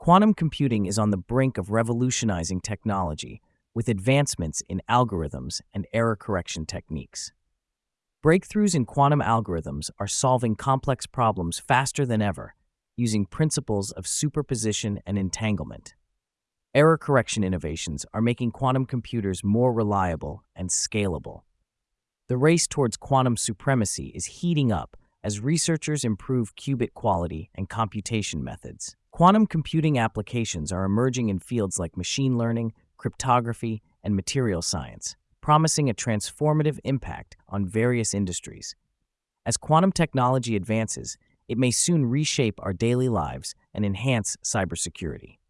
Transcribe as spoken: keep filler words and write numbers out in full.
Quantum computing is on the brink of revolutionizing technology with advancements in algorithms and error correction techniques. Breakthroughs in quantum algorithms are solving complex problems faster than ever, using principles of superposition and entanglement. Error correction innovations are making quantum computers more reliable and scalable. The race towards quantum supremacy is heating up as researchers improve qubit quality and computation methods. Quantum computing applications are emerging in fields like machine learning, cryptography, and material science, promising a transformative impact on various industries. As quantum technology advances, it may soon reshape our daily lives and enhance cybersecurity.